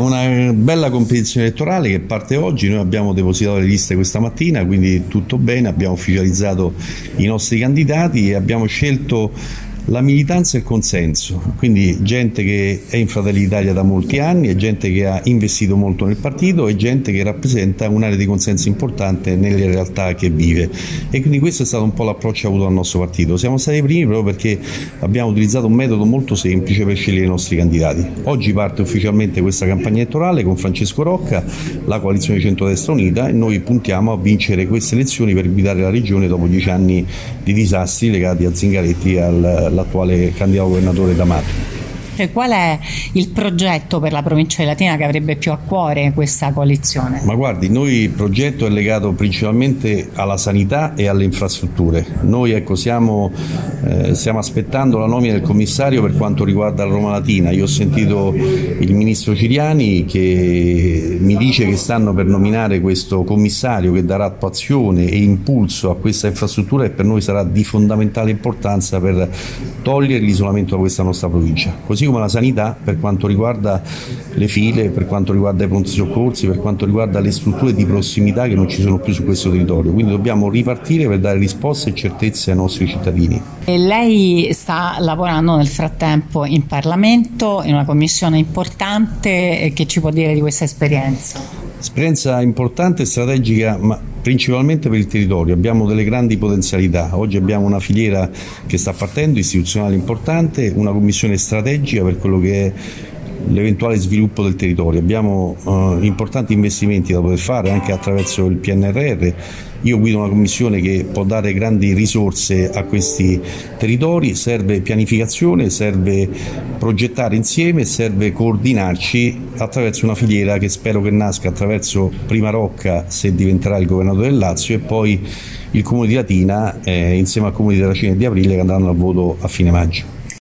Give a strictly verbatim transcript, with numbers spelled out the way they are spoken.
una bella competizione elettorale che parte oggi. Noi abbiamo depositato le liste questa mattina, quindi tutto bene, abbiamo ufficializzato i nostri candidati e abbiamo scelto la militanza e il consenso, quindi gente che è in Fratelli d'Italia da molti anni, è gente che ha investito molto nel partito e gente che rappresenta un'area di consenso importante nelle realtà che vive, e quindi questo è stato un po' l'approccio avuto dal nostro partito. Siamo stati i primi proprio perché abbiamo utilizzato un metodo molto semplice per scegliere i nostri candidati. Oggi parte ufficialmente questa campagna elettorale con Francesco Rocca, la coalizione Centrodestra Unita, e noi puntiamo a vincere queste elezioni per guidare la regione dopo dieci anni di disastri legati a Zingaretti e al l'attuale candidato governatore D'Amato. E qual è il progetto per la provincia di Latina che avrebbe più a cuore questa coalizione? Ma guardi, noi il progetto è legato principalmente alla sanità e alle infrastrutture. Noi ecco siamo, eh, stiamo aspettando la nomina del commissario per quanto riguarda la Roma Latina. Io ho sentito il ministro Ciriani che mi dice che stanno per nominare questo commissario che darà attuazione e impulso a questa infrastruttura, e per noi sarà di fondamentale importanza per togliere l'isolamento da questa nostra provincia. Così come la sanità per quanto riguarda le file, per quanto riguarda i pronti soccorsi, per quanto riguarda le strutture di prossimità che non ci sono più su questo territorio. Quindi dobbiamo ripartire per dare risposte e certezze ai nostri cittadini. E lei sta lavorando nel frattempo in Parlamento, in una commissione importante, che ci può dire di questa esperienza? Esperienza importante e strategica, ma principalmente per il territorio. Abbiamo delle grandi potenzialità. Oggi abbiamo una filiera che sta partendo, istituzionale importante, una commissione strategica per quello che è l'eventuale sviluppo del territorio. Abbiamo uh, importanti investimenti da poter fare anche attraverso il P N R R. Io guido una commissione che può dare grandi risorse a questi territori. Serve pianificazione, serve progettare insieme, serve coordinarci attraverso una filiera che spero che nasca attraverso prima Rocca, se diventerà il governatore del Lazio, e poi il Comune di Latina eh, insieme al Comune di Terracina e di Aprile, che andranno al voto a fine maggio.